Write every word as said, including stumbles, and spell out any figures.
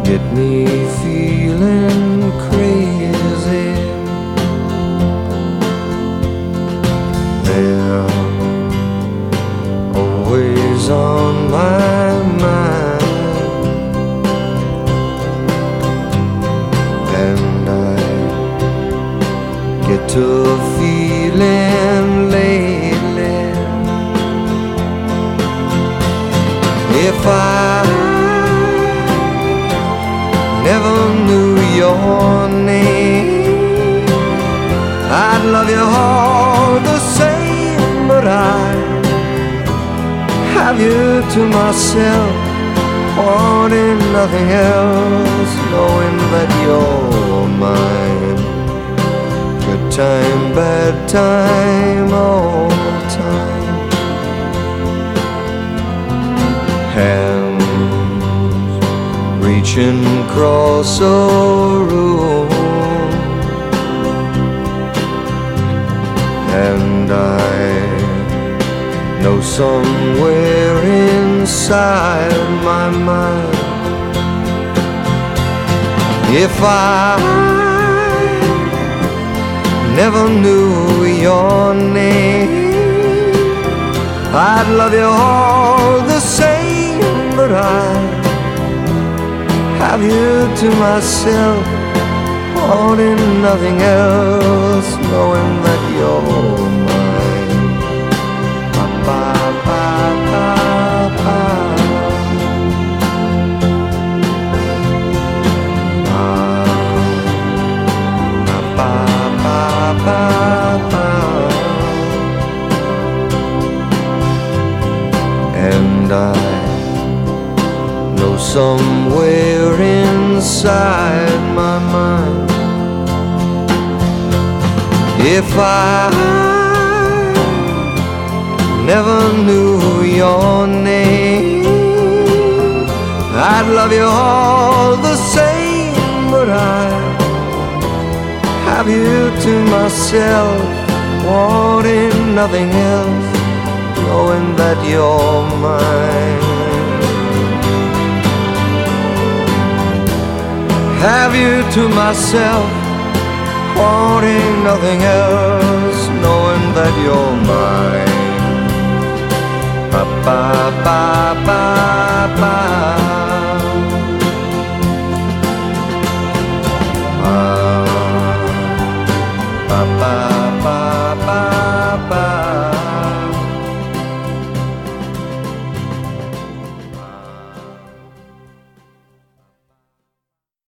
get me feeling crazy. They're always on my mind, and I get to feeling lately, if I never knew your name, I'd love you all the same, but I have you to myself, wanting nothing else, knowing that you're mine. Good time, bad time, all the time. Hands reaching across a room, and I know somewhere inside my mind, if I never knew your name, I'd love you all the same, but I have you to myself, wanting nothing else, knowing that you're mine. Ba, ba, ba, ba, ba. Ba, ba, ba, ba. And I know somewhere inside my mind, if I never knew your name, I'd love you all the same, but I have you to myself, wanting nothing else, knowing that you're mine. Have you to myself, wanting nothing else, knowing that you're mine. Ba ba ba ba ba. Ba ba ba ba ba.